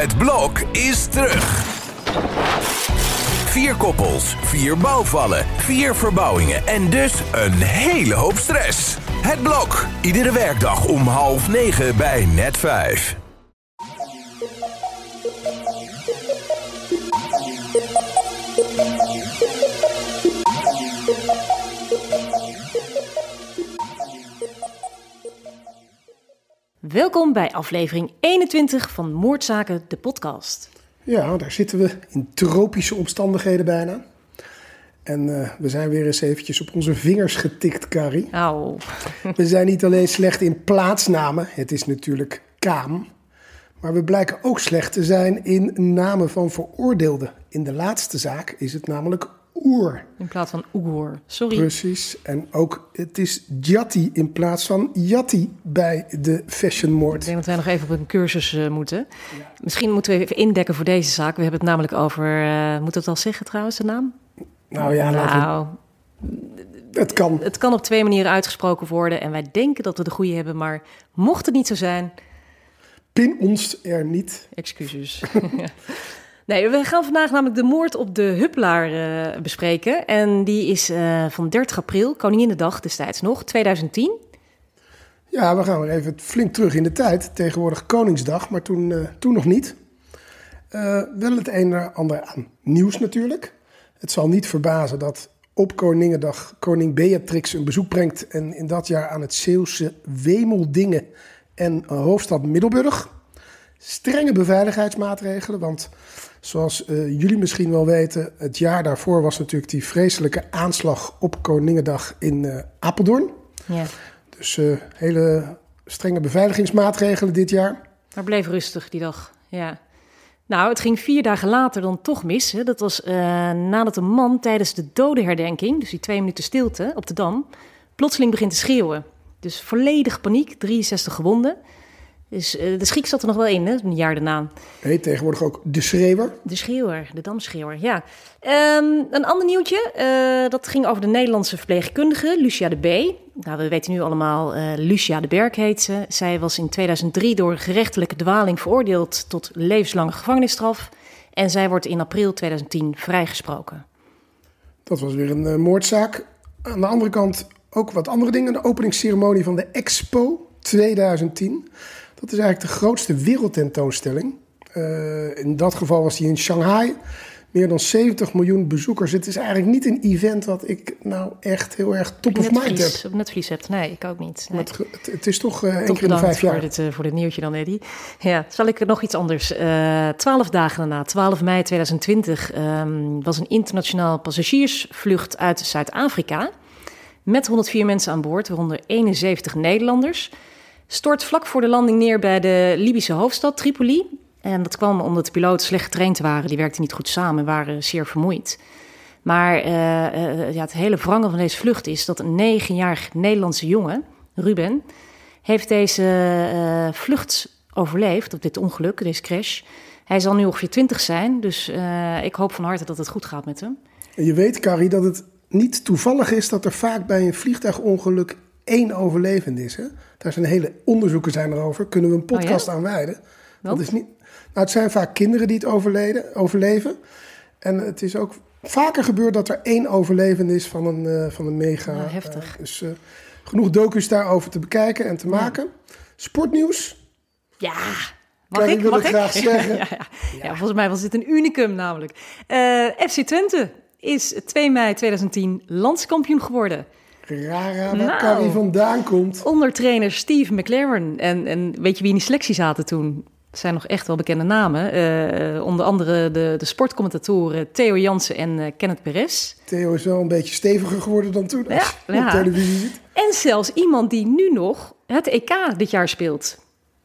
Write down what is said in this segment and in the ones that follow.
Het blok is terug. 4 koppels, 4 bouwvallen, 4 verbouwingen en dus een hele hoop stress. Het blok, iedere werkdag om 8:30 bij Net5. Welkom bij aflevering 21 van Moordzaken, de podcast. Ja, daar zitten we in tropische omstandigheden bijna. En we zijn weer eens eventjes op onze vingers getikt, Carrie. Auw. We zijn niet alleen slecht in plaatsnamen, het is natuurlijk Kaam. Maar we blijken ook slecht te zijn in namen van veroordeelden. In de laatste zaak is het namelijk Oer. In plaats van Oegoer, sorry. Precies, en ook het is Jatti in plaats van Jatti bij de fashionmoord. Ik denk dat wij nog even op een cursus moeten. Ja. Misschien moeten we even indekken voor deze zaak. We hebben het namelijk over, moet het al zeggen trouwens, de naam? Nou ja, het kan. Het kan op 2 manieren uitgesproken worden en wij denken dat we de goede hebben, maar mocht het niet zo zijn... Pin ons er niet. Excuses. Nee, we gaan vandaag namelijk de moord op de Huppelaar bespreken. En die is van 30 april, Koninginnedag destijds nog, 2010. Ja, we gaan weer even flink terug in de tijd. Tegenwoordig Koningsdag, maar toen nog niet. Wel het een en ander aan nieuws natuurlijk. Het zal niet verbazen dat op Koninginnedag koningin Beatrix een bezoek brengt. En in dat jaar aan het Zeeuwse Wemeldingen en hoofdstad Middelburg. Strenge beveiligheidsmaatregelen, want zoals jullie misschien wel weten, het jaar daarvoor was natuurlijk die vreselijke aanslag op Koninginnedag in Apeldoorn. Ja. Dus hele strenge beveiligingsmaatregelen dit jaar. Maar bleef rustig die dag, ja. Nou, het ging 4 dagen later dan toch mis. Hè. Dat was nadat een man tijdens de dodenherdenking, dus die 2 minuten stilte op de Dam, plotseling begint te schreeuwen. Dus volledig paniek, 63 gewonden. Dus de schrik zat er nog wel in, hè, een jaar daarna. Heet tegenwoordig ook de schreeuwer. De schreeuwer, de damschreeuwer, ja. Een ander nieuwtje, dat ging over de Nederlandse verpleegkundige Lucia de B. Nou, we weten nu allemaal, Lucia de Berk heet ze. Zij was in 2003 door gerechtelijke dwaling veroordeeld tot levenslange gevangenisstraf. En zij wordt in april 2010 vrijgesproken. Dat was weer een moordzaak. Aan de andere kant ook wat andere dingen. De openingsceremonie van de Expo 2010. Dat is eigenlijk de grootste wereldtentoonstelling. In dat geval was die in Shanghai. Meer dan 70 miljoen bezoekers. Het is eigenlijk niet een event wat ik nou echt heel erg top of mind heb. Op netvlies hebt? Nee, ik ook niet. Nee. Het is toch 1 keer in de 5 jaar. Voor dit nieuwtje dan, Eddie. Ja, zal ik nog iets anders. 12 dagen daarna, 12 mei 2020, was een internationaal passagiersvlucht uit Zuid-Afrika. Met 104 mensen aan boord, waaronder 71 Nederlanders. Stort vlak voor de landing neer bij de Libische hoofdstad Tripoli. En dat kwam omdat de piloten slecht getraind waren. Die werkten niet goed samen en waren zeer vermoeid. Maar het hele wrange van deze vlucht is dat een 9-jarig Nederlandse jongen, Ruben, heeft deze vlucht overleefd, op dit ongeluk, deze crash. Hij zal nu ongeveer 20 zijn, dus ik hoop van harte dat het goed gaat met hem. En je weet, Carrie, dat het niet toevallig is dat er vaak bij een vliegtuigongeluk 1 overlevende is. Hè? Daar zijn hele onderzoeken erover. Kunnen we een podcast aan wijden. Dat is niet. Nou, het zijn vaak kinderen die het overleven. En het is ook vaker gebeurd dat er 1 overlevende is van een mega. Nou, heftig. Dus genoeg docu's daarover te bekijken en te maken. Sportnieuws. Ja. Mag ik? Graag zeggen. Ja, volgens mij was dit een unicum namelijk. FC Twente is 2 mei 2010 landskampioen geworden. Rara, waar Carrie vandaan komt. Onder trainer Steve McLaren. En weet je wie in die selectie zaten toen? Het zijn nog echt wel bekende namen. Onder andere de sportcommentatoren Theo Jansen en Kenneth Perez. Theo is wel een beetje steviger geworden dan toen. Als je op televisie ziet. En zelfs iemand die nu nog het EK dit jaar speelt.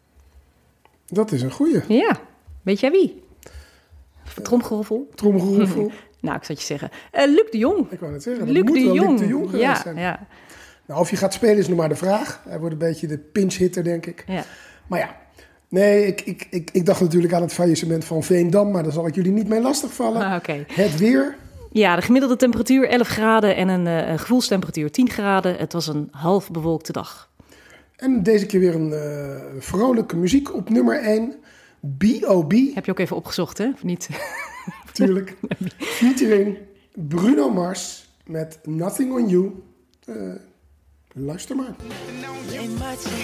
Dat is een goeie. Ja, weet jij wie? Tromgeroffel. Tromgeroffel. Nou, ik zou het je zeggen. Luc de Jong. Ik wou net zeggen, Luc de Jong. Luc de Jong geweest zijn. Ja. Nou, of je gaat spelen is nog maar de vraag. Hij wordt een beetje de pinch-hitter, denk ik. Ja. Maar ja, nee, ik dacht natuurlijk aan het faillissement van Veendam, maar daar zal ik jullie niet mee lastigvallen. Okay. Het weer. Ja, de gemiddelde temperatuur 11 graden en een gevoelstemperatuur 10 graden. Het was een half bewolkte dag. En deze keer weer een vrolijke muziek op nummer 1. B.O.B. Heb je ook even opgezocht, hè? Of niet? Tuurlijk. Featuring Bruno Mars met Nothing on You. Luister maar. They might say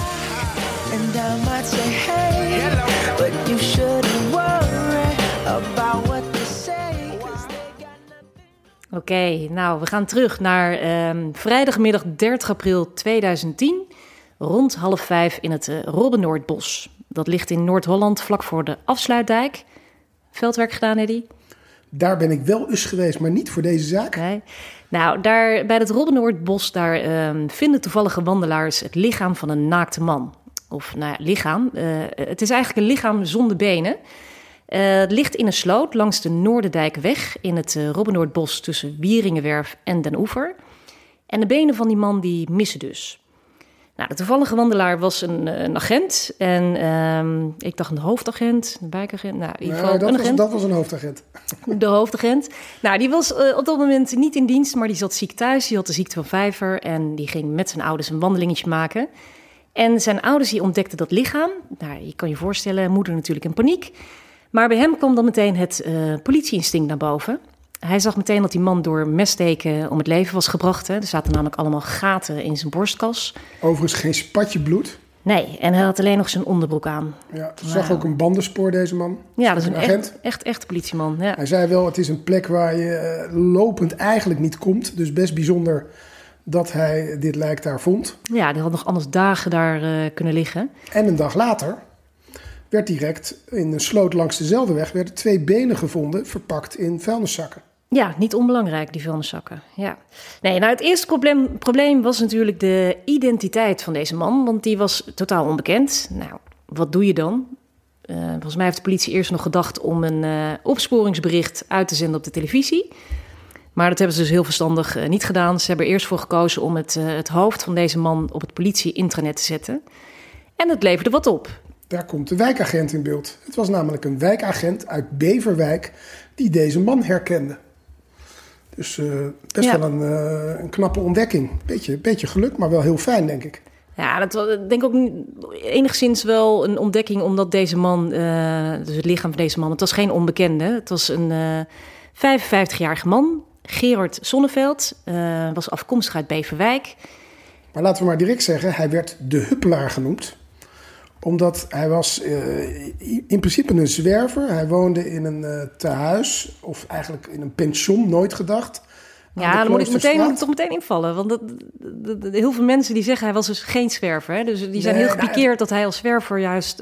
hi, and I might say hey, but you shouldn't worry about what they say, 'cause they got nothing. Oké, nou, we gaan terug naar vrijdagmiddag 30 april 2010, rond 4:30 in het Robbenoordbos. Dat ligt in Noord-Holland, vlak voor de Afsluitdijk. Veldwerk gedaan, Eddy? Daar ben ik wel eens geweest, maar niet voor deze zaak. Nee. Nou, daar bij het Robbenoordbos, daar vinden toevallige wandelaars het lichaam van een naakte man. Of, nou ja, lichaam. Het is eigenlijk een lichaam zonder benen. Het ligt in een sloot langs de Noorderdijkweg in het Robbenoordbos tussen Wieringenwerf en Den Oever. En de benen van die man die missen dus. Nou, de toevallige wandelaar was een agent. En ik dacht een hoofdagent, een wijkagent. Nou, in ieder geval een agent. Dat was een hoofdagent. De hoofdagent. Nou, die was op dat moment niet in dienst, maar die zat ziek thuis. Die had de ziekte van vijver en die ging met zijn ouders een wandelingetje maken. En zijn ouders die ontdekten dat lichaam. Nou, je kan je voorstellen, moeder natuurlijk in paniek. Maar bij hem kwam dan meteen het politieinstinct naar boven. Hij zag meteen dat die man door messteken om het leven was gebracht. Hè. Er zaten namelijk allemaal gaten in zijn borstkas. Overigens geen spatje bloed. Nee, en hij had alleen nog zijn onderbroek aan. Ja, zag ook een bandenspoor, deze man. Ja, dat is een agent. echt politieman. Ja. Hij zei wel, het is een plek waar je lopend eigenlijk niet komt. Dus best bijzonder dat hij dit lijk daar vond. Ja, die had nog anders dagen daar kunnen liggen. En een dag later werd direct in een sloot langs dezelfde weg werden 2 benen gevonden, verpakt in vuilniszakken. Ja, niet onbelangrijk, die vuilniszakken. Ja. Nee, nou, het eerste probleem was natuurlijk de identiteit van deze man, want die was totaal onbekend. Nou, wat doe je dan? Volgens mij heeft de politie eerst nog gedacht om een opsporingsbericht uit te zenden op de televisie. Maar dat hebben ze dus heel verstandig niet gedaan. Ze hebben er eerst voor gekozen om het hoofd van deze man op het politie-intranet te zetten. En het leverde wat op. Daar komt de wijkagent in beeld. Het was namelijk een wijkagent uit Beverwijk die deze man herkende. Dus best wel een knappe ontdekking. Beetje geluk, maar wel heel fijn, denk ik. Ja, dat was, denk ik ook enigszins wel een ontdekking, omdat deze man, dus het lichaam van deze man, het was geen onbekende. Het was een 55-jarige man, Gerard Sonneveld, was afkomstig uit Beverwijk. Maar laten we maar direct zeggen, hij werd de Huppelaar genoemd. Omdat hij was in principe een zwerver. Hij woonde in een tehuis, of eigenlijk in een pension, nooit gedacht. Ja, dan moet ik toch meteen invallen. Want heel veel mensen die zeggen hij was dus geen zwerver. Hè? Dus die zijn heel gepikeerd dat hij als zwerver juist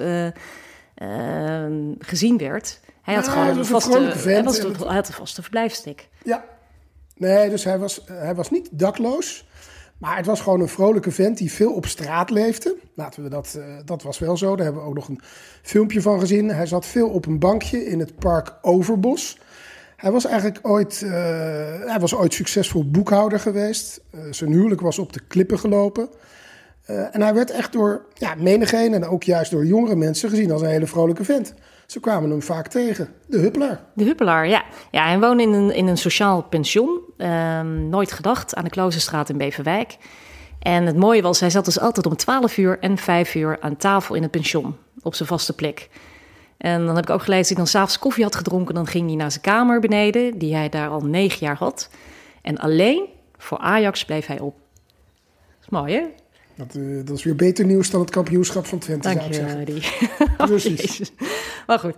gezien werd. Hij had gewoon een vaste verblijfstek. Ja, nee, dus hij was niet dakloos. Maar het was gewoon een vrolijke vent die veel op straat leefde. Laten we dat was wel zo. Daar hebben we ook nog een filmpje van gezien. Hij zat veel op een bankje in het park Overbos. Hij was eigenlijk ooit succesvol boekhouder geweest. Zijn huwelijk was op de klippen gelopen. En hij werd echt door menigeen en ook juist door jongere mensen gezien als een hele vrolijke vent. Ze kwamen hem vaak tegen. De Huppelaar. De Huppelaar, ja. Ja, hij woonde in een sociaal pension. Nooit gedacht aan de Kloosterstraat in Beverwijk. En het mooie was, hij zat dus altijd om 12 uur en 5 uur aan tafel in het pension. Op zijn vaste plek. En dan heb ik ook gelezen dat hij dan 's avonds koffie had gedronken. Dan ging hij naar zijn kamer beneden, die hij daar al 9 jaar had. En alleen voor Ajax bleef hij op. Dat is mooi, hè? Dat is weer beter nieuws dan het kampioenschap van Twente, zou ik zeggen. Dank je, Precies. Maar goed.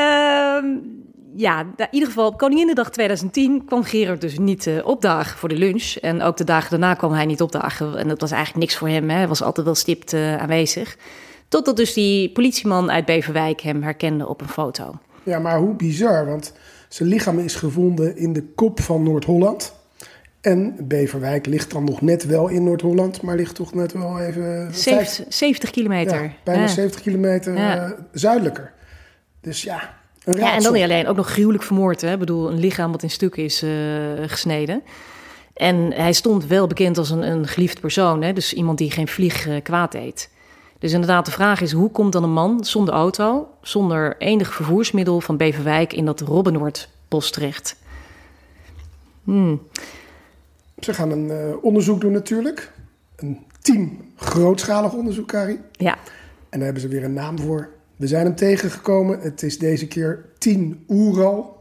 In ieder geval op Koninginnedag 2010 kwam Gerard dus niet opdagen voor de lunch. En ook de dagen daarna kwam hij niet opdagen. En dat was eigenlijk niks voor hem. Hè. Hij was altijd wel stipt aanwezig. Totdat dus die politieman uit Beverwijk hem herkende op een foto. Ja, maar hoe bizar, want zijn lichaam is gevonden in de kop van Noord-Holland. En Beverwijk ligt dan nog net wel in Noord-Holland, maar ligt toch net wel even... 70 kilometer. Ja, bijna 70 kilometer zuidelijker. Dus ja, een raadsel. Ja, en dan niet alleen, ook nog gruwelijk vermoord. Hè? Ik bedoel, een lichaam wat in stukken is gesneden. En hij stond wel bekend als een geliefd persoon. Hè? Dus iemand die geen vlieg kwaad deed. Dus inderdaad, de vraag is, hoe komt dan een man zonder auto, zonder enig vervoersmiddel van Beverwijk in dat Robbenoordbos terecht? Ze gaan een onderzoek doen natuurlijk. Een 10 grootschalig onderzoek, Carrie. Ja. En daar hebben ze weer een naam voor. We zijn hem tegengekomen. Het is deze keer 10 Oeral.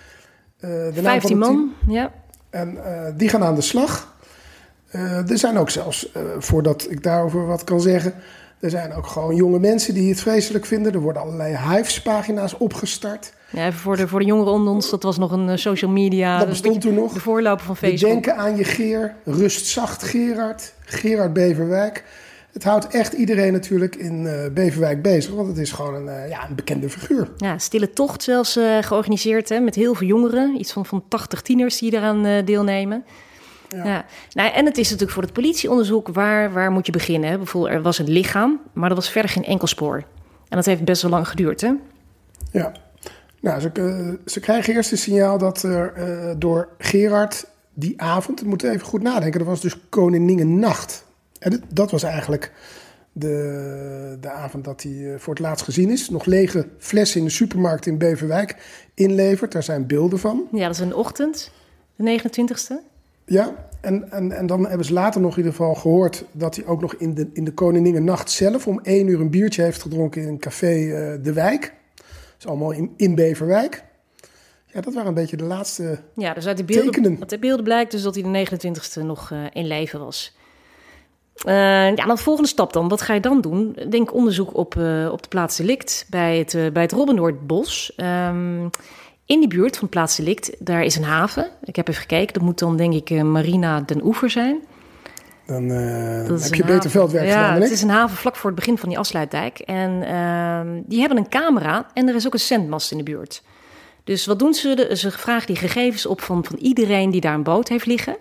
15 man, ja. En die gaan aan de slag. Er zijn ook zelfs, voordat ik daarover wat kan zeggen... er zijn ook gewoon jonge mensen die het vreselijk vinden. Er worden allerlei Hives-pagina's opgestart. Ja, even voor de jongeren onder ons, dat was nog een social media... Dat bestond toen nog. De voorloper van We Facebook. denken aan je Geer, rust zacht Gerard Beverwijk. Het houdt echt iedereen natuurlijk in Beverwijk bezig, want het is gewoon een bekende figuur. Ja, stille tocht zelfs georganiseerd, hè, met heel veel jongeren. Iets van 80 tieners die daaraan deelnemen. Ja. Nou, en het is natuurlijk voor het politieonderzoek, waar moet je beginnen? Hè? Bijvoorbeeld, er was een lichaam, maar er was verder geen enkel spoor. En dat heeft best wel lang geduurd, hè? Ja, nou, ze krijgen eerst een signaal dat er door Gerard die avond, we moeten even goed nadenken, dat was dus Koninginnenacht. En dat was eigenlijk de avond dat hij voor het laatst gezien is. Nog lege flessen in de supermarkt in Beverwijk inlevert. Daar zijn beelden van. Ja, dat is een ochtend, de 29e. Ja, en dan hebben ze later nog in ieder geval gehoord... dat hij ook nog in de Koninginnenacht zelf... om 1 uur een biertje heeft gedronken in een café De Wijk. Dat is allemaal in Beverwijk. Ja, dat waren een beetje de laatste dus uit tekenen. Uit de beelden blijkt dus dat hij de 29e nog in leven was. Dan de volgende stap dan. Wat ga je dan doen? Denk onderzoek op de plaats delict bij het Robbennoordbos. In die buurt van plaats delict, daar is een haven. Ik heb even gekeken, dat moet dan denk ik Marina den Oever zijn. Dan heb je beter veldwerk gedaan dan ik. Het is een haven vlak voor het begin van die afsluitdijk. En die hebben een camera en er is ook een zendmast in de buurt. Dus wat doen ze? Ze vragen die gegevens op van iedereen die daar een boot heeft liggen.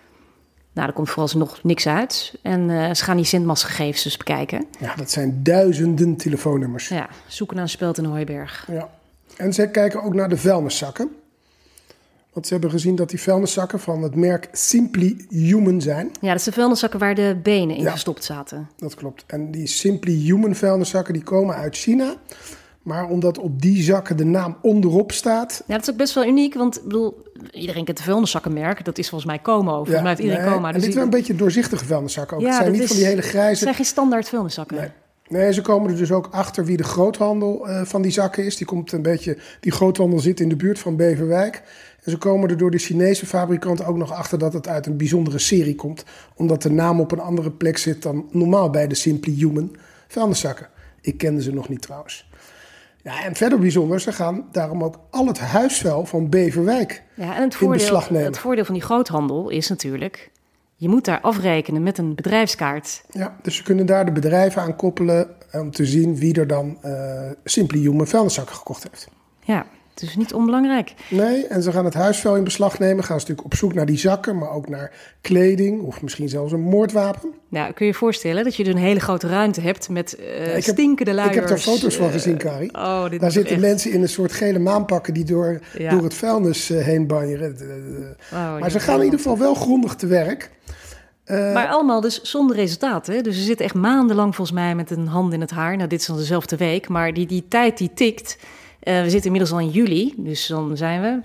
Nou, er komt vooralsnog niks uit. En ze gaan die zendmastgegevens dus bekijken. Ja, dat zijn duizenden telefoonnummers. Ja, zoeken naar een speld in Hooiberg. Ja. En ze kijken ook naar de vuilniszakken. Want ze hebben gezien dat die vuilniszakken van het merk Simply Human zijn. Ja, dat zijn vuilniszakken waar de benen in gestopt zaten. Dat klopt. En die Simply Human vuilniszakken die komen uit China. Maar omdat op die zakken de naam onderop staat... Ja, dat is ook best wel uniek, want ik bedoel, iedereen kent de vuilniszakkenmerk. Dat is volgens mij Como. Volgens mij heeft iedereen Como. En Dus dit zijn een beetje doorzichtige vuilniszakken ook. Ja, het zijn niet van die hele grijze... Het zijn geen standaard vuilniszakken. Nee, ze komen er dus ook achter wie de groothandel van die zakken is. Die groothandel zit in de buurt van Beverwijk. En ze komen er door de Chinese fabrikant ook nog achter dat het uit een bijzondere serie komt. Omdat de naam op een andere plek zit dan normaal bij de Simply Human vuilniszakken. Ik kende ze nog niet trouwens. Ja, en verder bijzonder, ze gaan daarom ook al het huisvuil van Beverwijk in beslag nemen. Het voordeel van die groothandel is natuurlijk... je moet daar afrekenen met een bedrijfskaart. Ja, dus ze kunnen daar de bedrijven aan koppelen... om te zien wie er dan Simply Human vuilniszakken gekocht heeft. Ja, het is niet onbelangrijk. Nee, en ze gaan het huisvuil in beslag nemen. Gaan ze natuurlijk op zoek naar die zakken, maar ook naar kleding... of misschien zelfs een moordwapen. Nou, kun je je voorstellen dat je dus een hele grote ruimte hebt... met stinkende luiers. Ik heb daar foto's van gezien, Kari. Daar zitten mensen in een soort gele maanpakken... die door het vuilnis heen banjeren. Maar ze gaan in ieder geval wel grondig te werk... maar allemaal dus zonder resultaat. Hè? Dus ze zitten echt maandenlang volgens mij met een hand in het haar. Nou, dit is dan dezelfde week, maar die tijd die tikt. We zitten inmiddels al in juli, dus dan zijn we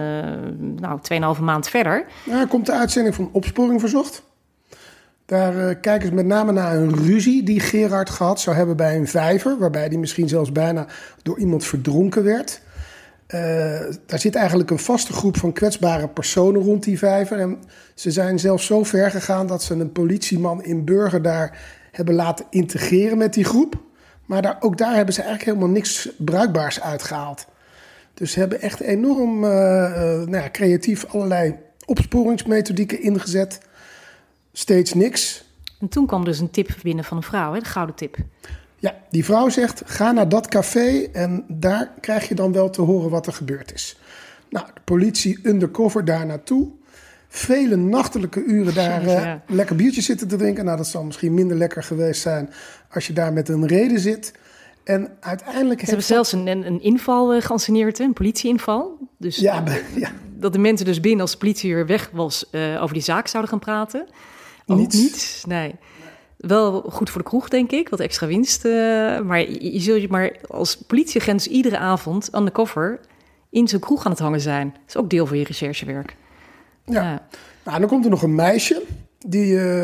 2,5 maand verder. Nou, komt de uitzending van Opsporing Verzocht. Daar kijken ze met name naar een ruzie die Gerard gehad zou hebben bij een vijver... waarbij hij misschien zelfs bijna door iemand verdronken werd... daar zit eigenlijk een vaste groep van kwetsbare personen rond die vijver. En ze zijn zelfs zo ver gegaan dat ze een politieman in Burger daar hebben laten integreren met die groep. Maar ook daar hebben ze eigenlijk helemaal niks bruikbaars uitgehaald. Dus ze hebben echt enorm creatief allerlei opsporingsmethodieken ingezet. Steeds niks. En toen kwam dus een tip binnen van een vrouw, hè? De gouden tip. Ja, die vrouw zegt, ga naar dat café en daar krijg je dan wel te horen wat er gebeurd is. Nou, de politie undercover daar naartoe. Vele nachtelijke uren daar lekker biertjes zitten te drinken. Nou, dat zal misschien minder lekker geweest zijn als je daar met een reden zit. En uiteindelijk... Ze hebben zelfs een inval geanceneerd, een politieinval. Dus dat de mensen dus binnen als de politie weer weg was over die zaak zouden gaan praten. Niets. Nee. Wel goed voor de kroeg, denk ik. Wat extra winst. Maar je zult je maar als politieagent iedere avond undercover in zo'n kroeg aan het hangen zijn. Dat is ook deel van je recherchewerk. Ja. Nou, dan komt er nog een meisje.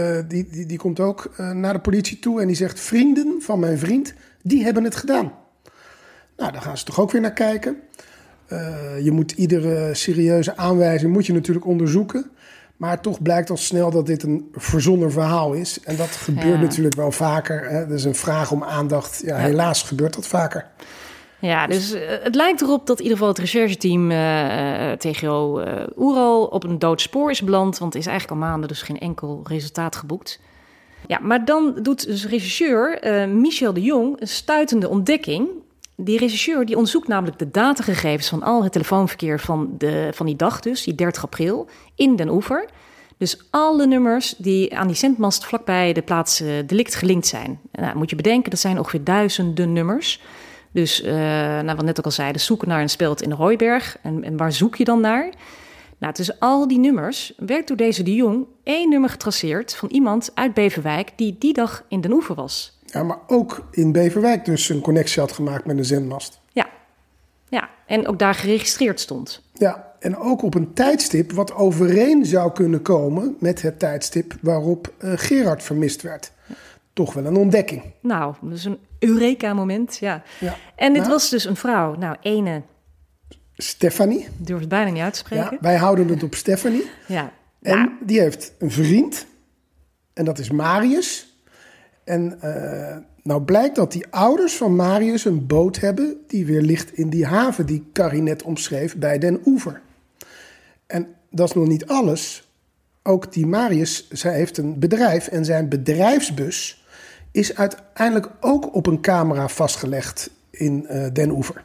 Die komt ook naar de politie toe en die zegt... vrienden van mijn vriend, die hebben het gedaan. Nou, daar gaan ze toch ook weer naar kijken. Je moet iedere serieuze aanwijzing moet je natuurlijk onderzoeken. Maar toch blijkt al snel dat dit een verzonnen verhaal is. En dat gebeurt natuurlijk wel vaker. Hè? Dat is een vraag om aandacht. Ja, helaas gebeurt dat vaker. Ja, dus het lijkt erop dat in ieder geval het rechercheteam TGO Oeral op een dood spoor is beland. Want er is eigenlijk al maanden dus geen enkel resultaat geboekt. Ja, maar dan doet dus rechercheur Michel de Jong een stuitende ontdekking. Die rechercheur die onderzoekt namelijk de datagegevens van al het telefoonverkeer van die dag dus, die 30 april, in Den Oever. Dus alle nummers die aan die zendmast vlakbij de plaats delict gelinkt zijn. Nou, moet je bedenken, dat zijn ongeveer duizenden nummers. Dus, wat net ook al zei, zoeken naar een speld in de Hooiberg. En waar zoek je dan naar? Nou, tussen al die nummers werd door deze de Jong 1 nummer getraceerd van iemand uit Beverwijk die dag in Den Oever was. Ja, maar ook in Beverwijk dus een connectie had gemaakt met een zendmast. Ja, en ook daar geregistreerd stond. Ja, en ook op een tijdstip wat overeen zou kunnen komen met het tijdstip waarop Gerard vermist werd. Toch wel een ontdekking. Nou, dat is een Eureka-moment, ja. En dit was dus een vrouw, ene... Stefanie. Ik durf het bijna niet uit te spreken. Ja, wij houden het op Stefanie. Ja. En die heeft een vriend. En dat is Marius. En nou blijkt dat die ouders van Marius een boot hebben die weer ligt in die haven die Carrie net omschreef bij Den Oever. En dat is nog niet alles. Ook die Marius, zij heeft een bedrijf en zijn bedrijfsbus is uiteindelijk ook op een camera vastgelegd in Den Oever.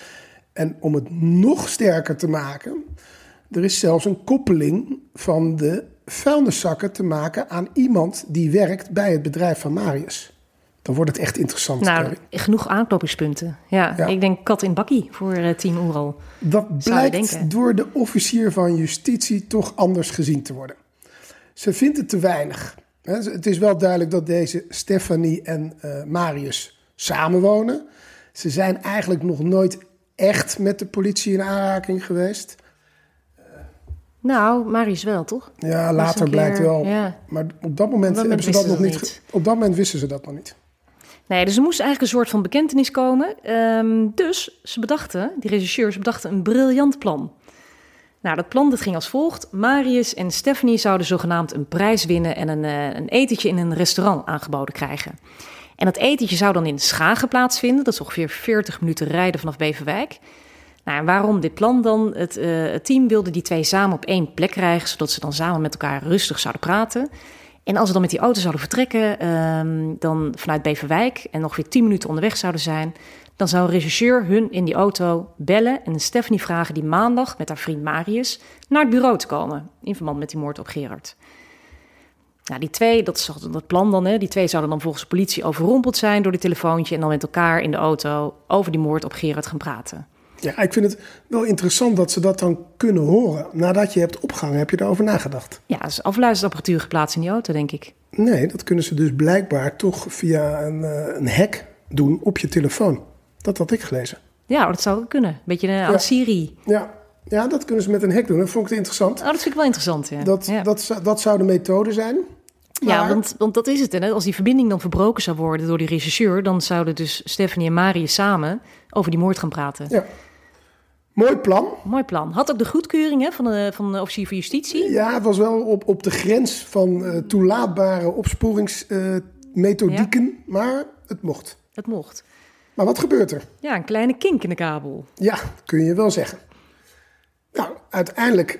En om het nog sterker te maken, er is zelfs een koppeling van de vuilniszakken te maken aan iemand die werkt bij het bedrijf van Marius. Dan wordt het echt interessant. Nou, genoeg aanknopingspunten. Ja, ik denk kat in bakkie voor team Oeral. Dat blijkt door de officier van justitie toch anders gezien te worden. Ze vindt het te weinig. Het is wel duidelijk dat deze Stefanie en Marius samenwonen. Ze zijn eigenlijk nog nooit echt met de politie in aanraking geweest. Nou, Marius wel, toch? Ja, later blijkt wel. Ja. Maar op dat moment hebben ze dat nog niet. Op dat moment wisten ze dat nog niet. Nee, dus er moest eigenlijk een soort van bekentenis komen. Dus die rechercheurs bedachten een briljant plan. Nou, dat plan dat ging als volgt. Marius en Stephanie zouden zogenaamd een prijs winnen en een etentje in een restaurant aangeboden krijgen. En dat etentje zou dan in Schagen plaatsvinden. Dat is ongeveer 40 minuten rijden vanaf Beverwijk. Nou, en waarom dit plan dan? Het team wilde die twee samen op 1 plek krijgen, zodat ze dan samen met elkaar rustig zouden praten. En als ze dan met die auto zouden vertrekken, dan vanuit Beverwijk en nog weer 10 minuten onderweg zouden zijn, dan zou een rechercheur hun in die auto bellen en Stephanie vragen die maandag met haar vriend Marius naar het bureau te komen in verband met die moord op Gerard. Nou, die twee, dat is dat plan dan, hè? Die twee zouden dan volgens de politie overrompeld zijn door dit telefoontje en dan met elkaar in de auto over die moord op Gerard gaan praten. Ja, ik vind het wel interessant dat ze dat dan kunnen horen. Nadat je hebt opgehangen, heb je erover nagedacht? Ja, er is afluisterapparatuur geplaatst in die auto, denk ik. Nee, dat kunnen ze dus blijkbaar toch via een hack doen op je telefoon. Dat had ik gelezen. Ja, dat zou kunnen. Beetje aan Siri. Ja, dat kunnen ze met een hack doen. Dat vond ik interessant. Oh, dat vind ik wel interessant, ja. Dat zou de methode zijn. Maar... Ja, want dat is het. Hè? Als die verbinding dan verbroken zou worden door die rechercheur, dan zouden dus Stephanie en Marius samen over die moord gaan praten. Ja. Mooi plan. Mooi plan. Had ook de goedkeuring hè, van de officier van justitie. Ja, het was wel op de grens van toelaatbare opsporingsmethodieken, maar het mocht. Het mocht. Maar wat gebeurt er? Ja, een kleine kink in de kabel. Ja, kun je wel zeggen. Nou, uiteindelijk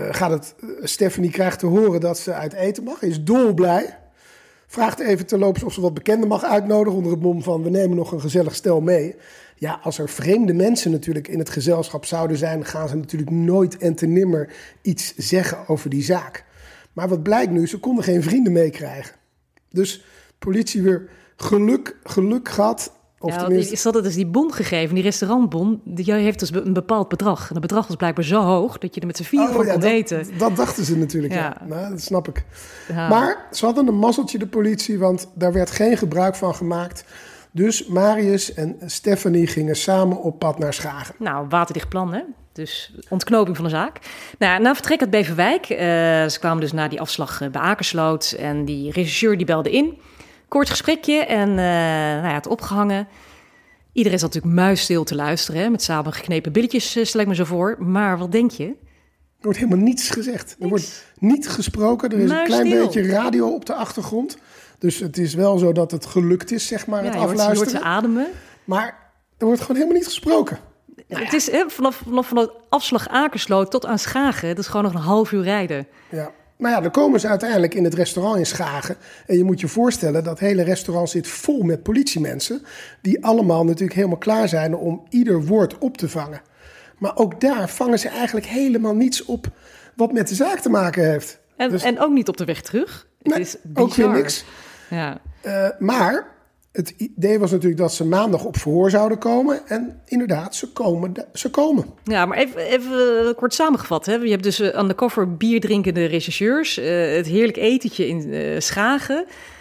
Stephanie krijgt te horen dat ze uit eten mag. Is dolblij. Vraagt even terloops of ze wat bekenden mag uitnodigen onder het mom van we nemen nog een gezellig stel mee. Ja, als er vreemde mensen natuurlijk in het gezelschap zouden zijn, gaan ze natuurlijk nooit en te nimmer iets zeggen over die zaak. Maar wat blijkt nu, ze konden geen vrienden meekrijgen. Dus politie weer geluk gehad. Of ja, is dat dus die bon gegeven, die restaurantbon, die heeft dus een bepaald bedrag. En dat bedrag was blijkbaar zo hoog dat je er met z'n 4 voor kon eten. Dat dachten ze natuurlijk, ja. Nou, dat snap ik. Ja. Maar ze hadden een mazzeltje, de politie, want daar werd geen gebruik van gemaakt. Dus Marius en Stephanie gingen samen op pad naar Schagen. Nou, waterdicht plan, hè? Dus ontknoping van de zaak. Nou, na vertrek uit Beverwijk, ze kwamen dus na die afslag bij Akersloot en die rechercheur die belde in. Kort gesprekje en het opgehangen. Iedereen zat natuurlijk muisstil te luisteren, hè, met samengeknepen billetjes, stel ik me zo voor. Maar wat denk je? Er wordt helemaal niets gezegd. Er wordt niet gesproken. Er is een klein beetje radio op de achtergrond. Dus het is wel zo dat het gelukt is, zeg maar, het afluisteren. Je hoort ze ademen. Maar er wordt gewoon helemaal niet gesproken. Het is vanaf afslag Akersloot tot aan Schagen. Dat is gewoon nog een half uur rijden. Ja. Maar ja, dan komen ze uiteindelijk in het restaurant in Schagen. En je moet je voorstellen, dat hele restaurant zit vol met politiemensen. Die allemaal natuurlijk helemaal klaar zijn om ieder woord op te vangen. Maar ook daar vangen ze eigenlijk helemaal niets op wat met de zaak te maken heeft. En ook niet op de weg terug. Het is bizar. Ook weer niks. Ja. Maar het idee was natuurlijk dat ze maandag op verhoor zouden komen. En inderdaad, ze komen. Ja, maar even kort samengevat. Hè. Je hebt dus undercover bierdrinkende rechercheurs. Het heerlijk etentje in Schagen.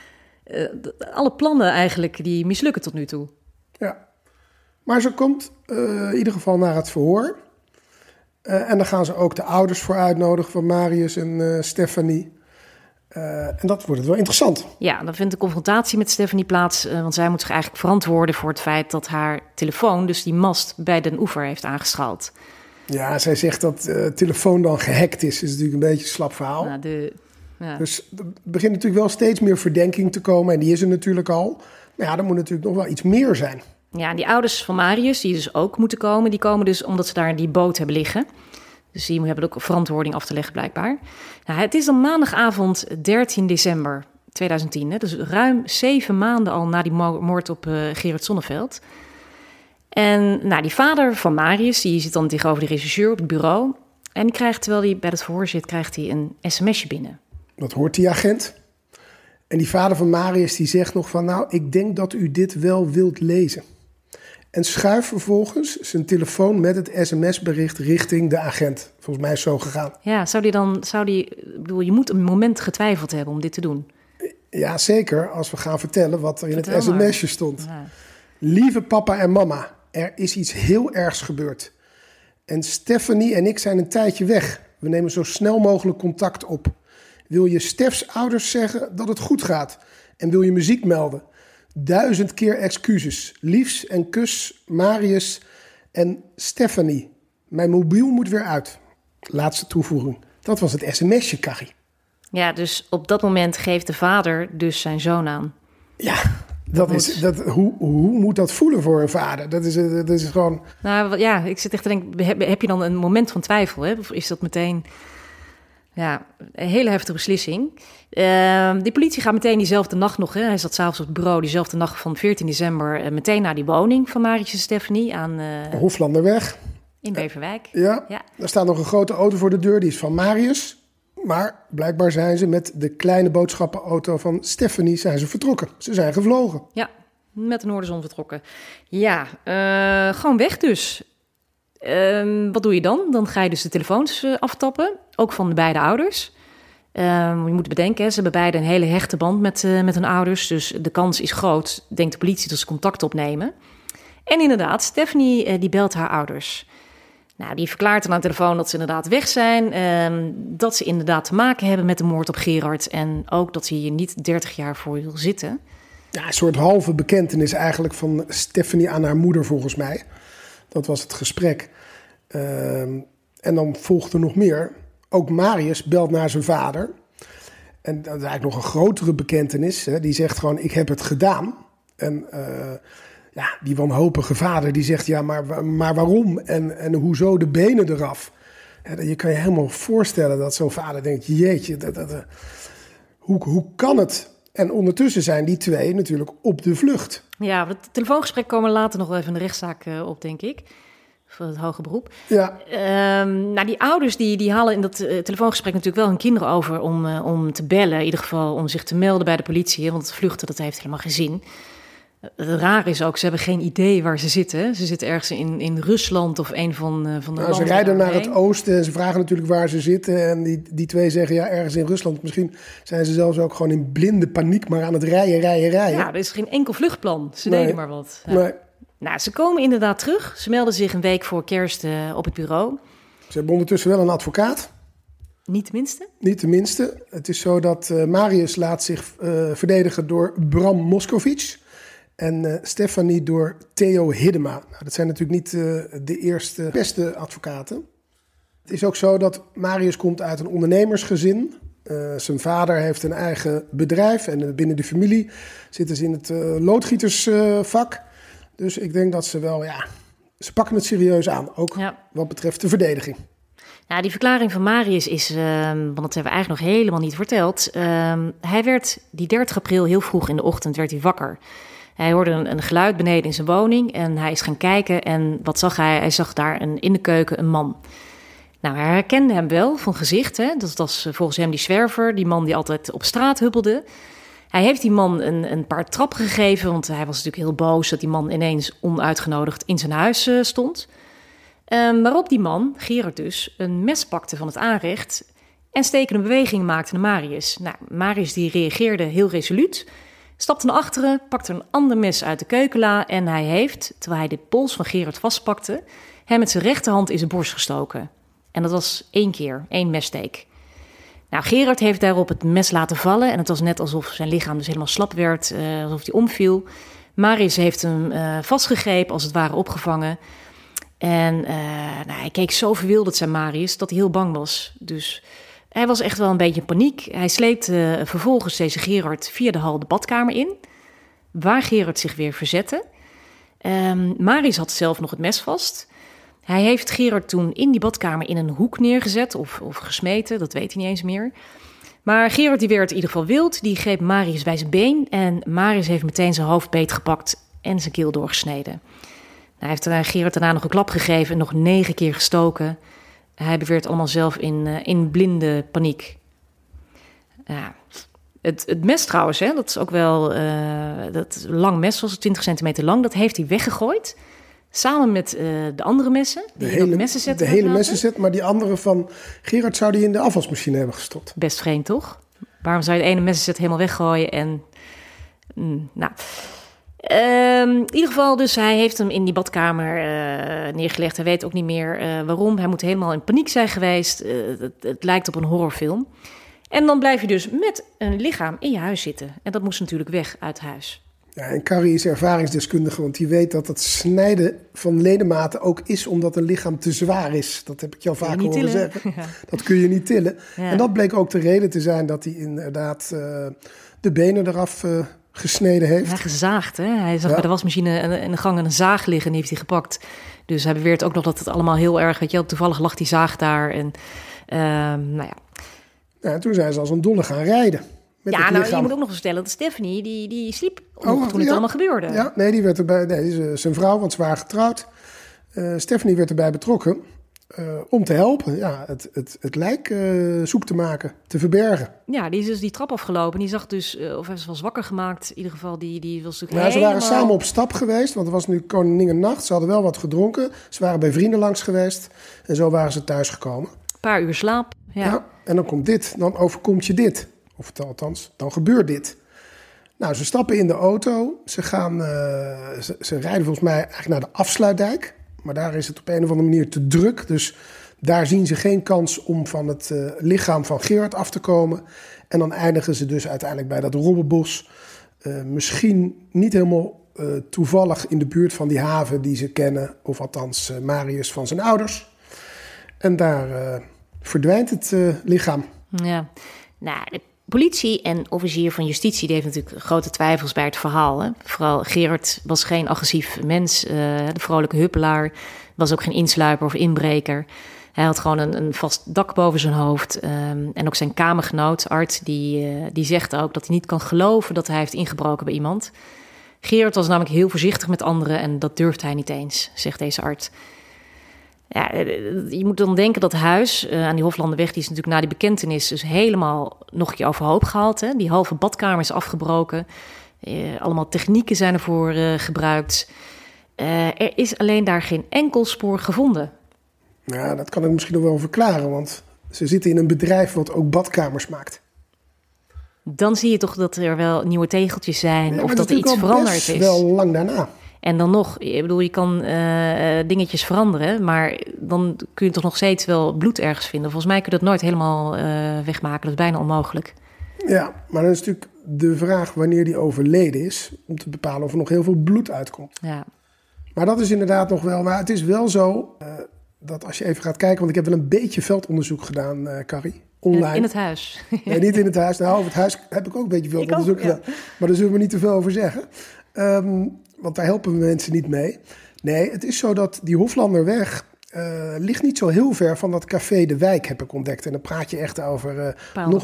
Alle plannen eigenlijk, die mislukken tot nu toe. Ja, maar ze komt in ieder geval naar het verhoor. En dan gaan ze ook de ouders voor uitnodigen van Marius en Stephanie. En dat wordt het wel interessant. Ja, dan vindt de confrontatie met Stephanie plaats. Want zij moet zich eigenlijk verantwoorden voor het feit dat haar telefoon, dus die mast, bij Den Oever heeft aangeschaald. Ja, zij zegt dat de telefoon dan gehackt is. Dat is natuurlijk een beetje een slap verhaal. Ja. Dus er begint natuurlijk wel steeds meer verdenking te komen. En die is er natuurlijk al. Maar ja, er moet natuurlijk nog wel iets meer zijn. Ja, en die ouders van Marius, die dus ook moeten komen, die komen dus omdat ze daar in die boot hebben liggen. Dus die hebben ook verantwoording af te leggen, blijkbaar. Nou, het is dan maandagavond 13 december 2010. Hè, dus ruim 7 maanden al na die moord op Gerard Sonneveld. En die vader van Marius, die zit dan tegenover de rechercheur op het bureau. En die krijgt, terwijl hij bij het verhoor zit, krijgt hij een sms'je binnen. Dat hoort die agent. En die vader van Marius die zegt nog van, ik denk dat u dit wel wilt lezen. En schuift vervolgens zijn telefoon met het sms-bericht richting de agent. Volgens mij is het zo gegaan. Ja, je moet een moment getwijfeld hebben om dit te doen. Ja, zeker als we gaan vertellen wat er in het sms'je stond. Ja. Lieve papa en mama, er is iets heel ergs gebeurd. En Stephanie en ik zijn een tijdje weg. We nemen zo snel mogelijk contact op. Wil je Stefs ouders zeggen dat het goed gaat? En wil je muziek melden? 1000 keer excuses. Liefs en kus Marius en Stephanie. Mijn mobiel moet weer uit. Laatste toevoeging. Dat was het sms'je, Carrie. Ja, dus op dat moment geeft de vader dus zijn zoon aan. Ja, hoe moet dat voelen voor een vader? Dat is gewoon... Nou ja, ik zit echt te denken, heb je dan een moment van twijfel? Hè? Of is dat meteen... Ja, een hele heftige beslissing. Die politie gaat meteen diezelfde nacht nog... hij zat s'avonds op het bureau, diezelfde nacht van 14 december... meteen naar die woning van Marius en Stephanie aan... Hoflanderweg. In Beverwijk. Ja, daar staat nog een grote auto voor de deur, die is van Marius. Maar blijkbaar zijn ze met de kleine boodschappenauto van Stephanie zijn ze vertrokken. Ze zijn gevlogen. Ja, met de Noorderzon vertrokken. Ja, gewoon weg dus. Wat doe je dan? Dan ga je dus de telefoons aftappen, ook van de beide ouders. Je moet bedenken, ze hebben beide een hele hechte band met hun ouders. Dus de kans is groot, denkt de politie, dat ze contact opnemen. En inderdaad, Stephanie die belt haar ouders. Nou, die verklaart dan aan de telefoon dat ze inderdaad weg zijn. Dat ze inderdaad te maken hebben met de moord op Gerard. En ook dat ze hier niet 30 jaar voor wil zitten. Ja, een soort halve bekentenis eigenlijk van Stephanie aan haar moeder volgens mij. Dat was het gesprek. En dan volgt er nog meer. Ook Marius belt naar zijn vader. En dat is eigenlijk nog een grotere bekentenis. Hè. Die zegt gewoon, ik heb het gedaan. En die wanhopige vader die zegt, ja, maar waarom? En hoezo de benen eraf? Je kan je helemaal voorstellen dat zo'n vader denkt, jeetje, hoe kan het? En ondertussen zijn die twee natuurlijk op de vlucht. Ja, het telefoongesprek komen later nog wel even in de rechtszaak op, denk ik. Voor het hoge beroep. Ja. Die ouders die halen in dat telefoongesprek natuurlijk wel hun kinderen over om te bellen. In ieder geval om zich te melden bij de politie. Want het vluchten, dat heeft helemaal geen zin. Het raar is ook, ze hebben geen idee waar ze zitten. Ze zitten ergens in Rusland of een van de landen. Ze rijden naar het oosten en ze vragen natuurlijk waar ze zitten. En die twee zeggen, ja, ergens in Rusland. Misschien zijn ze zelfs ook gewoon in blinde paniek maar aan het rijden. Ja, er is geen enkel vluchtplan. Ze deden maar wat. Ja. Nee. Nou, ze komen inderdaad terug. Ze melden zich een week voor kerst op het bureau. Ze hebben ondertussen wel een advocaat. Niet tenminste? Niet tenminste. Het is zo dat Marius laat zich verdedigen door Bram Moskowitz. En Stefanie door Theo Hiddema. Nou, dat zijn natuurlijk niet de eerste beste advocaten. Het is ook zo dat Marius komt uit een ondernemersgezin. Zijn vader heeft een eigen bedrijf en binnen de familie zitten ze in het loodgietersvak. Dus ik denk dat ze wel, ze pakken het serieus aan. Ook wat betreft de verdediging. Nou, die verklaring van Marius is, want dat hebben we eigenlijk nog helemaal niet verteld. Hij werd die 30 april heel vroeg in de ochtend werd hij wakker. Hij hoorde een geluid beneden in zijn woning en hij is gaan kijken. En wat zag hij? Hij zag daar in de keuken een man. Nou, hij herkende hem wel van gezicht. Hè? Dat was volgens hem die zwerver, die man die altijd op straat huppelde. Hij heeft die man een paar trappen gegeven, want hij was natuurlijk heel boos dat die man ineens onuitgenodigd in zijn huis stond. Waarop die man, Gerard dus, een mes pakte van het aanrecht en stekende beweging maakte naar Marius. Nou, Marius die reageerde heel resoluut, stapte naar achteren, pakte een ander mes uit de keukenla en hij heeft, terwijl hij de pols van Gerard vastpakte, hem met zijn rechterhand in zijn borst gestoken. En dat was 1 keer, 1 messteek. Nou, Gerard heeft daarop het mes laten vallen en het was net alsof zijn lichaam dus helemaal slap werd, alsof hij omviel. Marius heeft hem vastgegrepen, als het ware opgevangen. En hij keek zo verwilderd, zei Marius, dat hij heel bang was. Dus hij was echt wel een beetje in paniek. Hij sleepte vervolgens deze Gerard via de hal de badkamer in, waar Gerard zich weer verzette. Marius had zelf nog het mes vast. Hij heeft Gerard toen in die badkamer in een hoek neergezet of gesmeten, dat weet hij niet eens meer. Maar Gerard die werd in ieder geval wild, die greep Marius bij zijn been en Marius heeft meteen zijn hoofd beetgepakt en zijn keel doorgesneden. Hij heeft Gerard daarna nog een klap gegeven en nog 9 keer gestoken. Hij beweert allemaal zelf in blinde paniek. Ja, het mes trouwens, hè, dat is ook wel dat lang mes, was 20 centimeter lang, dat heeft hij weggegooid. Samen met de andere messen. De hele messenset, maar die andere van Gerard zou die in de afwasmachine hebben gestopt. Best vreemd, toch? Waarom zou je het ene messenset helemaal weggooien en... in ieder geval, dus hij heeft hem in die badkamer neergelegd. Hij weet ook niet meer waarom. Hij moet helemaal in paniek zijn geweest. Het lijkt op een horrorfilm. En dan blijf je dus met een lichaam in je huis zitten. En dat moest natuurlijk weg uit huis. Ja, en Carrie is ervaringsdeskundige, want die weet dat het snijden van ledematen ook is omdat een lichaam te zwaar is. Dat heb ik jou vaak horen zeggen. Ja. Dat kun je niet tillen. Ja. En dat bleek ook de reden te zijn dat hij inderdaad de benen eraf gesneden heeft. Ja, gezaagd, hè? Hij zag bij de wasmachine in de gang een zaag liggen en die heeft hij gepakt. Dus hij beweert ook nog dat het allemaal heel erg, weet je wel, toevallig lag die zaag daar. En en toen zijn ze als een dolle gaan rijden. Ja, je moet ook nog vertellen dat Stephanie, die sliep toen het allemaal gebeurde. Ja, nee, die werd erbij. Nee, zijn vrouw, want ze waren getrouwd. Stephanie werd erbij betrokken om te helpen. Ja, het lijk zoek te maken, te verbergen. Ja, die is dus die trap afgelopen. Die zag dus, of hij was wakker gemaakt. In ieder geval, die was natuurlijk helemaal... Ze waren samen op stap geweest, want het was nu Koninginnenacht. Ze hadden wel wat gedronken. Ze waren bij vrienden langs geweest. En zo waren ze thuis gekomen. Een paar uur slaap, ja, en dan komt dit. Dan overkomt je dit. Of althans, dan gebeurt dit. Nou, ze stappen in de auto. Ze rijden volgens mij eigenlijk naar de afsluitdijk. Maar daar is het op een of andere manier te druk. Dus daar zien ze geen kans om van het lichaam van Gerard af te komen. En dan eindigen ze dus uiteindelijk bij dat robbenbos. Misschien niet helemaal toevallig in de buurt van die haven die ze kennen. Of althans Marius van zijn ouders. En daar verdwijnt het lichaam. Ja, nou... Politie en officier van justitie die heeft natuurlijk grote twijfels bij het verhaal. Hè? Vooral Gerard was geen agressief mens. De vrolijke huppelaar was ook geen insluiper of inbreker. Hij had gewoon een vast dak boven zijn hoofd. En ook zijn kamergenoot, Art, die zegt ook dat hij niet kan geloven dat hij heeft ingebroken bij iemand. Gerard was namelijk heel voorzichtig met anderen en dat durft hij niet eens, zegt deze Art. Ja, je moet dan denken dat huis aan die Hoflanderweg, die is natuurlijk na die bekentenis dus helemaal nog een keer overhoop gehaald. Hè? Die halve badkamer is afgebroken. Allemaal technieken zijn ervoor gebruikt. Er is alleen daar geen enkel spoor gevonden. Ja, dat kan ik misschien nog wel verklaren, want ze zitten in een bedrijf wat ook badkamers maakt. Dan zie je toch dat er wel nieuwe tegeltjes zijn of dat er iets veranderd is. Wel lang daarna. En dan nog, ik bedoel, je kan dingetjes veranderen, maar dan kun je toch nog steeds wel bloed ergens vinden. Volgens mij kun je dat nooit helemaal wegmaken, dat is bijna onmogelijk. Ja, maar dan is natuurlijk de vraag wanneer die overleden is, om te bepalen of er nog heel veel bloed uitkomt. Ja. Maar dat is inderdaad nog wel, maar het is wel zo dat als je even gaat kijken, want ik heb wel een beetje veldonderzoek gedaan, Carrie, online. In het huis. Nee, niet in het huis. Nou, over het huis heb ik ook een beetje veldonderzoek gedaan. Maar daar zullen we niet te veel over zeggen. Want daar helpen we mensen niet mee. Nee, het is zo dat die Hoflanderweg ligt niet zo heel ver van dat café De Wijk, heb ik ontdekt. En dan praat je echt over nog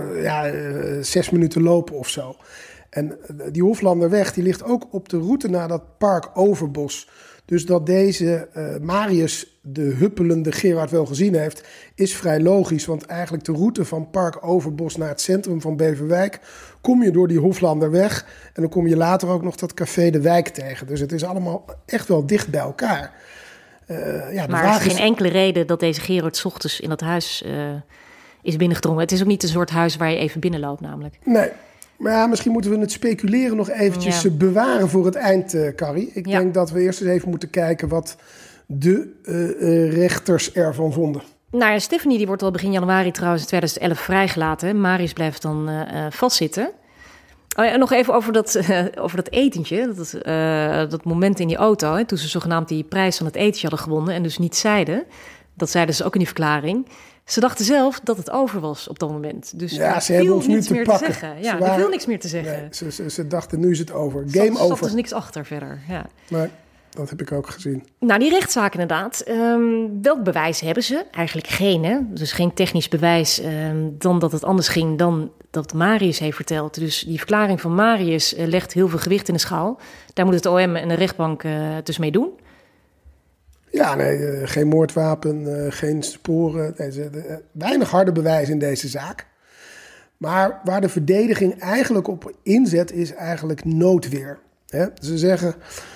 6 minuten lopen of zo. En die Hoflanderweg die ligt ook op de route naar dat park Overbos. Dus dat deze Marius, de huppelende Gerard, wel gezien heeft, is vrij logisch. Want eigenlijk de route van park Overbos naar het centrum van Beverwijk kom je door die Hoflanderweg. En dan kom je later ook nog dat café De Wijk tegen. Dus het is allemaal echt wel dicht bij elkaar. Maar er is geen enkele reden dat deze Gerard 's ochtends in dat huis is binnengedrongen. Het is ook niet een soort huis waar je even binnenloopt namelijk. Nee. Maar ja, misschien moeten we het speculeren nog eventjes bewaren voor het eind, Carrie. Ik denk dat we eerst eens even moeten kijken wat de rechters ervan vonden. Nou ja, Stephanie die wordt al begin januari trouwens 2011 vrijgelaten. Marius blijft dan vastzitten. Oh ja, en nog even over dat etentje. Dat moment in die auto, hè, toen ze zogenaamd die prijs van het etentje hadden gewonnen en dus niet zeiden. Dat zeiden ze ook in die verklaring. Ze dachten zelf dat het over was op dat moment. Dus ja, ze hebben ons nu te pakken. Ja, er viel niks meer te zeggen. Nee, ze dachten, nu is het over. Game over. Er zat dus niks achter verder. Ja. Maar dat heb ik ook gezien. Nou, die rechtszaak inderdaad. Welk bewijs hebben ze? Eigenlijk geen, hè? Dus geen technisch bewijs dan dat het anders ging dan dat Marius heeft verteld. Dus die verklaring van Marius legt heel veel gewicht in de schaal. Daar moet het OM en de rechtbank dus mee doen. Ja, nee, geen moordwapen, geen sporen. Weinig harde bewijs in deze zaak. Maar waar de verdediging eigenlijk op inzet, is eigenlijk noodweer. Ze zeggen,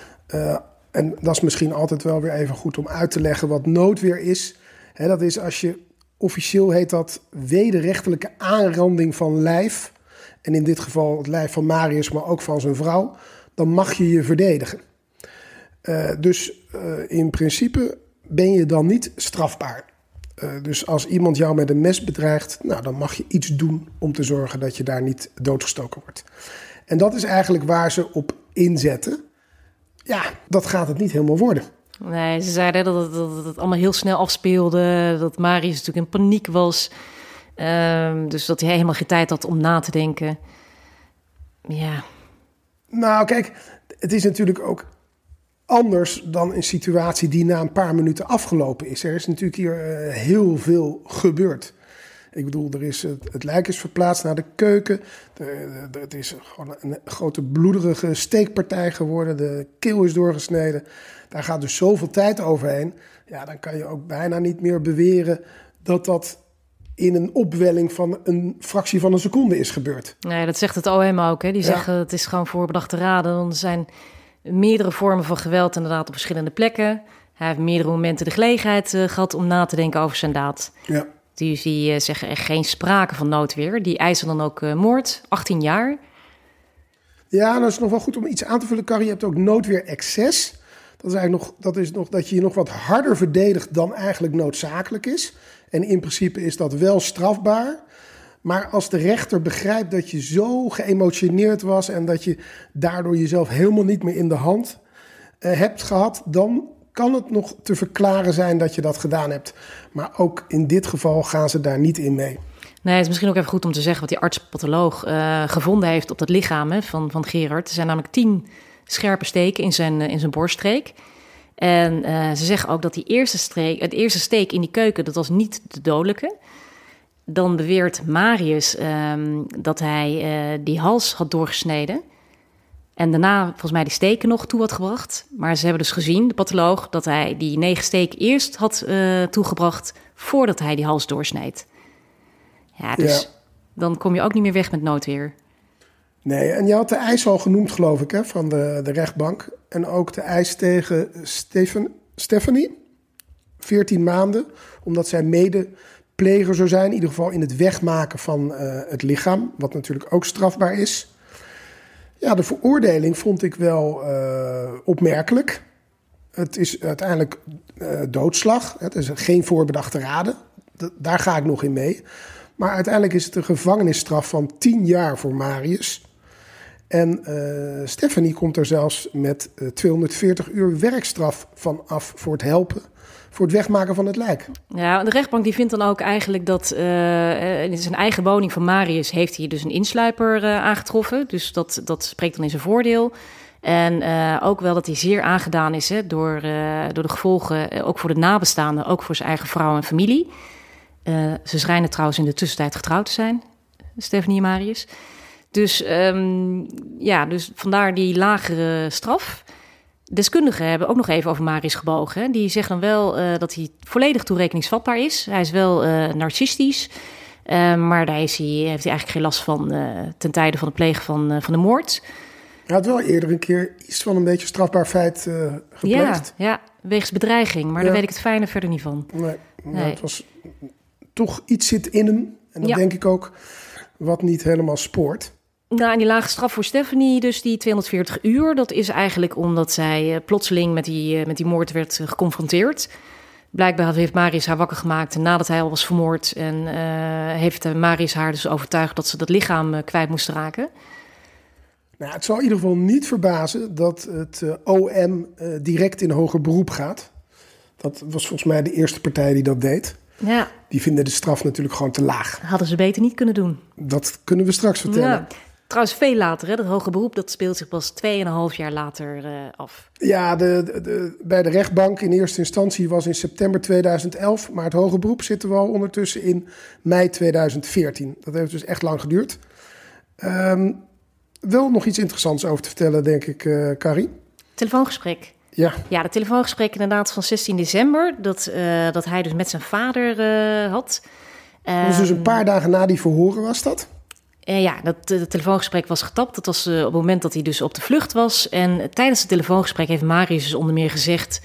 en dat is misschien altijd wel weer even goed om uit te leggen wat noodweer is. Dat is als je, officieel heet dat wederrechtelijke aanranding van lijf. En in dit geval het lijf van Marius, maar ook van zijn vrouw. Dan mag je je verdedigen. Dus in principe ben je dan niet strafbaar. Dus als iemand jou met een mes bedreigt, nou, dan mag je iets doen om te zorgen dat je daar niet doodgestoken wordt. En dat is eigenlijk waar ze op inzetten. Ja, dat gaat het niet helemaal worden. Nee, ze zeiden dat het allemaal heel snel afspeelde, dat Marius natuurlijk in paniek was. Dus dat hij helemaal geen tijd had om na te denken. Ja. Nou, kijk, het is natuurlijk ook anders dan een situatie die na een paar minuten afgelopen is. Er is natuurlijk hier heel veel gebeurd. Ik bedoel, het lijk is verplaatst naar de keuken. Het is gewoon een grote bloederige steekpartij geworden. De keel is doorgesneden. Daar gaat dus zoveel tijd overheen. Ja, dan kan je ook bijna niet meer beweren dat in een opwelling van een fractie van een seconde is gebeurd. Nee, dat zegt het OM ook. Hè? Die zeggen het is gewoon voorbedachte raden. Er zijn meerdere vormen van geweld inderdaad op verschillende plekken. Hij heeft meerdere momenten de gelegenheid gehad om na te denken over zijn daad. Ja. Dus die zeggen er geen sprake van noodweer. Die eisen dan ook moord, 18 jaar. Ja, dat is nog wel goed om iets aan te vullen, Carrie. Je hebt ook noodweer excess. Dat is nog dat je je nog wat harder verdedigt dan eigenlijk noodzakelijk is. En in principe is dat wel strafbaar. Maar als de rechter begrijpt dat je zo geëmotioneerd was en dat je daardoor jezelf helemaal niet meer in de hand hebt gehad, dan kan het nog te verklaren zijn dat je dat gedaan hebt. Maar ook in dit geval gaan ze daar niet in mee. Nee, het is misschien ook even goed om te zeggen wat die arts-patholoog gevonden heeft op dat lichaam van Gerard. Er zijn namelijk 10 scherpe steken in zijn borststreek. En ze zeggen ook dat het eerste steek in die keuken, dat was niet de dodelijke. Dan beweert Marius dat hij die hals had doorgesneden. En daarna volgens mij die steken nog toe had gebracht. Maar ze hebben dus gezien, de patholoog, dat hij die 9 steken eerst had toegebracht voordat hij die hals doorsneed. Ja, dus dan kom je ook niet meer weg met noodweer. Nee, en je had de eis al genoemd, geloof ik, hè, van de rechtbank. En ook de eis tegen Stephanie. 14 maanden, omdat zij medepleger zou zijn. In ieder geval in het wegmaken van het lichaam, wat natuurlijk ook strafbaar is. Ja, de veroordeling vond ik wel opmerkelijk. Het is uiteindelijk doodslag. Het is geen voorbedachte raden. Daar ga ik nog in mee. Maar uiteindelijk is het een gevangenisstraf van 10 jaar voor Marius. En Stephanie komt er zelfs met 240 uur werkstraf van af voor het helpen, voor het wegmaken van het lijk. Ja, de rechtbank die vindt dan ook eigenlijk dat in zijn eigen woning van Marius heeft hij dus een insluiper aangetroffen. Dus dat spreekt dan in zijn voordeel. En ook wel dat hij zeer aangedaan is door de gevolgen, ook voor de nabestaanden, ook voor zijn eigen vrouw en familie. Ze schijnen trouwens in de tussentijd getrouwd te zijn, Stephanie en Marius. Dus, dus vandaar die lagere straf. Deskundigen hebben ook nog even over Marius gebogen. Hè. Die zeggen dan wel dat hij volledig toerekeningsvatbaar is. Hij is wel narcistisch, maar daar heeft hij eigenlijk geen last van ten tijde van het plegen van de moord. Hij had wel eerder een keer iets van een beetje strafbaar feit gepleegd. Ja, wegens bedreiging, maar daar weet ik het fijne verder niet van. Nee. Het was toch iets zit in hem. En dat denk ik ook wat niet helemaal spoort. Nou, en die lage straf voor Stephanie, dus die 240 uur... dat is eigenlijk omdat zij plotseling met die moord werd geconfronteerd. Blijkbaar heeft Marius haar wakker gemaakt nadat hij al was vermoord. En heeft Marius haar dus overtuigd dat ze dat lichaam kwijt moest raken. Nou, het zal in ieder geval niet verbazen dat het OM direct in hoger beroep gaat. Dat was volgens mij de eerste partij die dat deed. Ja. Die vinden de straf natuurlijk gewoon te laag. Hadden ze beter niet kunnen doen. Dat kunnen we straks vertellen. Ja. Trouwens, veel later, hè? Dat hoger beroep dat speelt zich pas 2,5 jaar later af. Ja, bij de rechtbank in eerste instantie was in september 2011. Maar het hoger beroep zitten we al ondertussen in mei 2014. Dat heeft dus echt lang geduurd. Wel nog iets interessants over te vertellen, denk ik, Carrie. Telefoongesprek. Ja, het telefoongesprek inderdaad van 16 december... dat hij dus met zijn vader had. Dat was dus een paar dagen na die verhoren was dat? Dat telefoongesprek was getapt. Dat was op het moment dat hij dus op de vlucht was. En tijdens het telefoongesprek heeft Marius dus onder meer gezegd...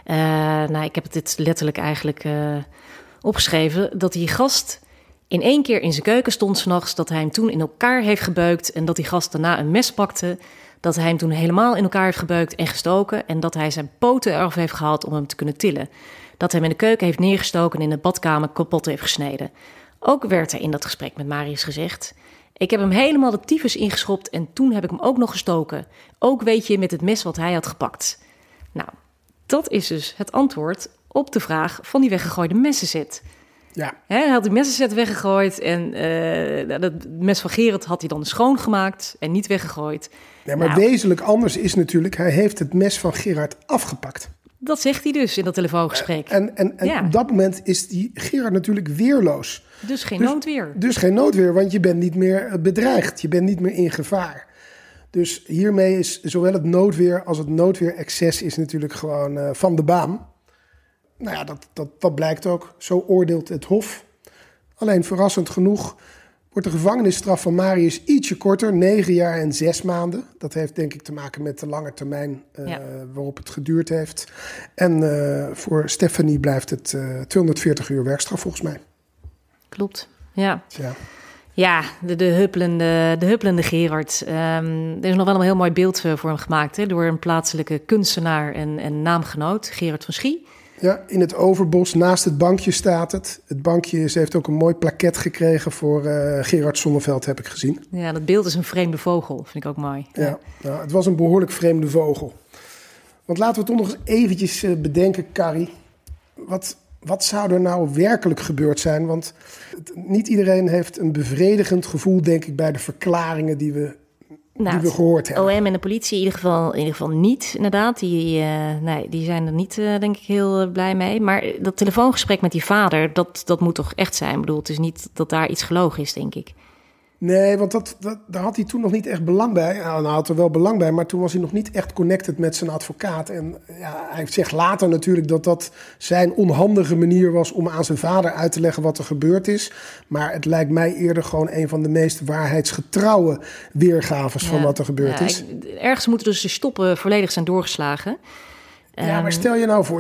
ik heb dit letterlijk eigenlijk opgeschreven... dat die gast in 1 keer in zijn keuken stond 's nachts... dat hij hem toen in elkaar heeft gebeukt... en dat die gast daarna een mes pakte... dat hij hem toen helemaal in elkaar heeft gebeukt en gestoken... en dat hij zijn poten eraf heeft gehaald om hem te kunnen tillen. Dat hij hem in de keuken heeft neergestoken... en in de badkamer kapot heeft gesneden. Ook werd er in dat gesprek met Marius gezegd... ik heb hem helemaal de tyfus ingeschopt... en toen heb ik hem ook nog gestoken. Ook weet je met het mes wat hij had gepakt. Nou, dat is dus het antwoord op de vraag van die weggegooide messenset... Ja. Hij had die messenset weggegooid en dat mes van Gerard had hij dan schoongemaakt en niet weggegooid. Ja, maar wezenlijk anders is natuurlijk, hij heeft het mes van Gerard afgepakt. Dat zegt hij dus in dat telefoongesprek. En op dat moment is die Gerard natuurlijk weerloos. Dus geen noodweer. Dus geen noodweer, want je bent niet meer bedreigd. Je bent niet meer in gevaar. Dus hiermee is zowel het noodweer als het noodweerexces is natuurlijk gewoon van de baan. Nou ja, dat blijkt ook. Zo oordeelt het Hof. Alleen verrassend genoeg wordt de gevangenisstraf van Marius ietsje korter. 9 jaar en 6 maanden. Dat heeft denk ik te maken met de lange termijn waarop het geduurd heeft. En voor Stephanie blijft het 240 uur werkstraf volgens mij. Klopt, ja. Tja. Ja, de huppelende Gerard. Er is nog wel een heel mooi beeld voor hem gemaakt... Hè, door een plaatselijke kunstenaar en naamgenoot, Gerard van Schie. Ja, in het Overbos, naast het bankje staat het. Het bankje heeft ook een mooi plaket gekregen voor Gerard Sonneveld, heb ik gezien. Ja, dat beeld is een vreemde vogel, vind ik ook mooi. Ja, nou, het was een behoorlijk vreemde vogel. Want laten we toch nog eens eventjes bedenken, Carrie. Wat zou er nou werkelijk gebeurd zijn? Want niet iedereen heeft een bevredigend gevoel, denk ik, bij de verklaringen die we gehoord hebben. OM en de politie in ieder geval niet, inderdaad. Die zijn er niet, denk ik, heel blij mee. Maar dat telefoongesprek met die vader, dat moet toch echt zijn? Ik bedoel, het is niet dat daar iets gelogen is, denk ik. Nee, want daar had hij toen nog niet echt belang bij. Nou, hij had er wel belang bij, maar toen was hij nog niet echt connected met zijn advocaat. En ja, hij zegt later natuurlijk dat zijn onhandige manier was om aan zijn vader uit te leggen wat er gebeurd is. Maar het lijkt mij eerder gewoon een van de meest waarheidsgetrouwe weergaves van wat er gebeurd is. Ergens moeten dus de stoppen volledig zijn doorgeslagen. Ja, maar stel je nou voor,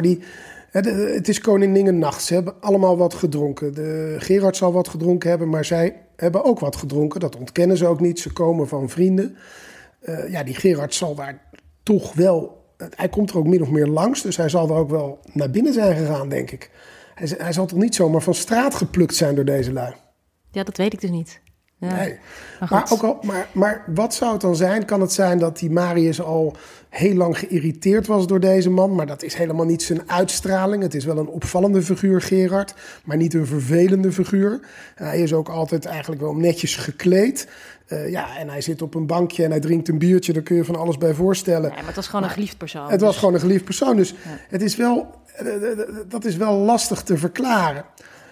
het is Koninginnenacht. Ze hebben allemaal wat gedronken. Gerard zal wat gedronken hebben, maar zij hebben ook wat gedronken. Dat ontkennen ze ook niet. Ze komen van vrienden. Die Gerard zal daar toch wel... Hij komt er ook min of meer langs, dus hij zal er ook wel naar binnen zijn gegaan, denk ik. Hij zal toch niet zomaar van straat geplukt zijn door deze lui? Ja, dat weet ik dus niet. Ja. Nee. Maar goed. Maar wat zou het dan zijn? Kan het zijn dat die Marius al heel lang geïrriteerd was door deze man? Maar dat is helemaal niet zijn uitstraling. Het is wel een opvallende figuur, Gerard. Maar niet een vervelende figuur. Hij is ook altijd eigenlijk wel netjes gekleed. En hij zit op een bankje en hij drinkt een biertje. Daar kun je van alles bij voorstellen. Nee, maar het was gewoon een geliefd persoon. Het was gewoon een geliefd persoon. Dus het is wel, dat is wel lastig te verklaren.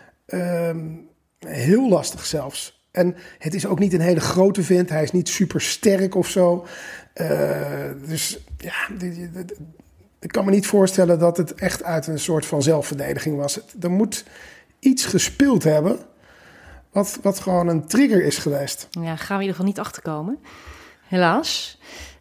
Heel lastig zelfs. En het is ook niet een hele grote vent. Hij is niet super sterk of zo. Dus ja, ik kan me niet voorstellen dat het echt uit een soort van zelfverdediging was. Er moet iets gespeeld hebben wat gewoon een trigger is geweest. Ja, gaan we in ieder geval niet achterkomen. Helaas.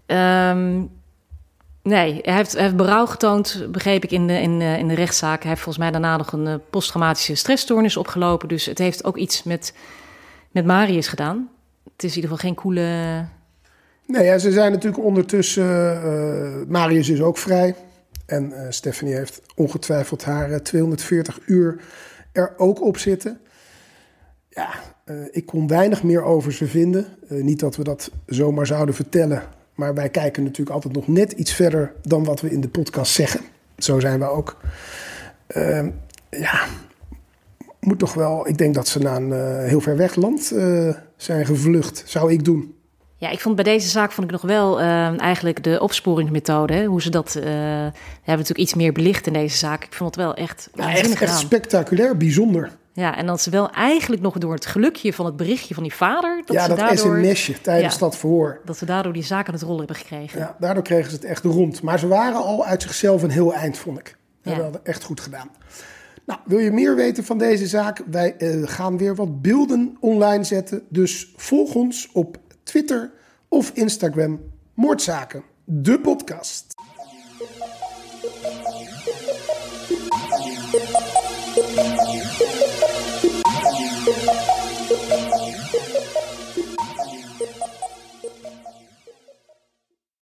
Nee, hij heeft berouw getoond, begreep ik, in de rechtszaak. Hij heeft volgens mij daarna nog een posttraumatische stressstoornis opgelopen. Dus het heeft ook iets met Marius gedaan. Het is in ieder geval geen coole... Nee, ja, ze zijn natuurlijk ondertussen... Marius is ook vrij. En Stephanie heeft ongetwijfeld haar 240 uur er ook op zitten. Ja, ik kon weinig meer over ze vinden. Niet dat we dat zomaar zouden vertellen. Maar wij kijken natuurlijk altijd nog net iets verder dan wat we in de podcast zeggen. Zo zijn we ook. Moet toch wel... Ik denk dat ze naar een heel ver weg land zijn gevlucht. Zou ik doen. Ja, ik vond bij deze zaak nog wel eigenlijk de opsporingsmethode. Hè, hoe ze dat... hebben natuurlijk iets meer belicht in deze zaak. Ik vond het wel echt waanzinnig echt spectaculair, bijzonder. Ja, en dat ze wel eigenlijk nog door het gelukje van het berichtje van die vader... Dat sms'je tijdens dat verhoor. Dat ze daardoor die zaak aan het rollen hebben gekregen. Ja, daardoor kregen ze het echt rond. Maar ze waren al uit zichzelf een heel eind, vond ik. Ze hadden echt goed gedaan. Nou, wil je meer weten van deze zaak? Wij gaan weer wat beelden online zetten. Dus volg ons op Twitter of Instagram. Moordzaken, de podcast.